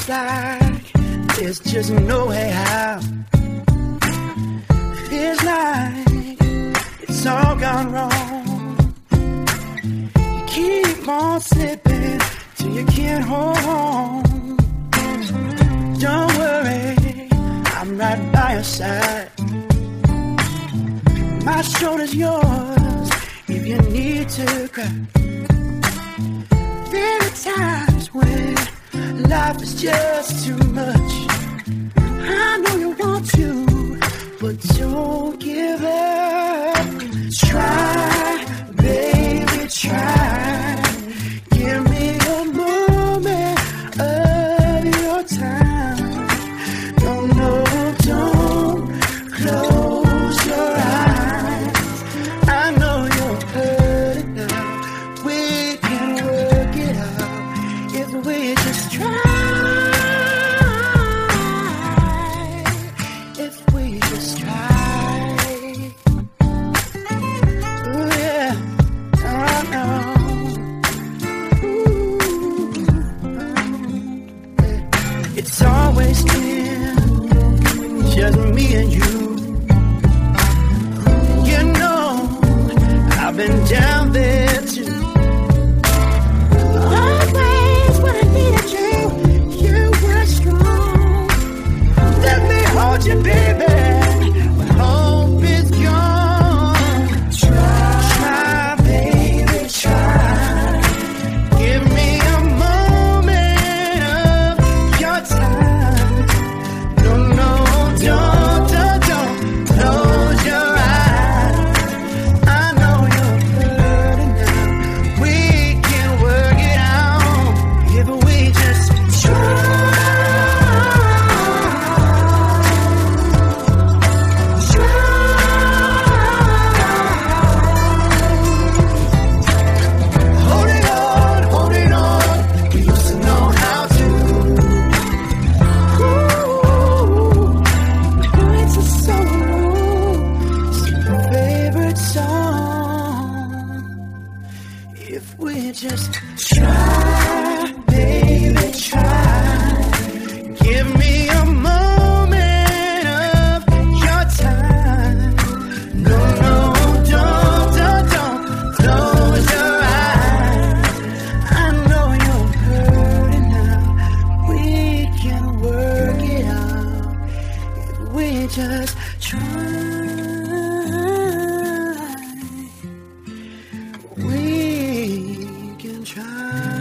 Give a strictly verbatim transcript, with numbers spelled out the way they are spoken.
like there's just no way out. Feels like it's all gone wrong. You keep on slipping till you can't hold on. Don't worry, I'm right by your side. My shoulder's yours if you need to cry. There are times when life is just too much. I know you want to, but don't give up. Try, baby, try. Give me a moment of your time. No, no, don't close your eyes. I know you're hurting now. We can work it out if we just try. If we just try. Ooh, yeah. Oh, no. Ooh. It's always been just me and you. You know, I've been down there too. Always when I needed you, you were strong. Let me hold you, baby, when hope is gone. Try, try, baby, try. Give me a moment of your time. No, no, don't, don't, don't close your eyes. I know you're hurting now. We can work it out if we just try. Hold it on, hold it on. We used to know how to. Ooh, nights are so long. Sing your favorite song. If we just try, baby, try. Give me a moment of your time. No, no, don't, don't, don't close your eyes. I know you're hurting now. We can work it out if we just try. We can try.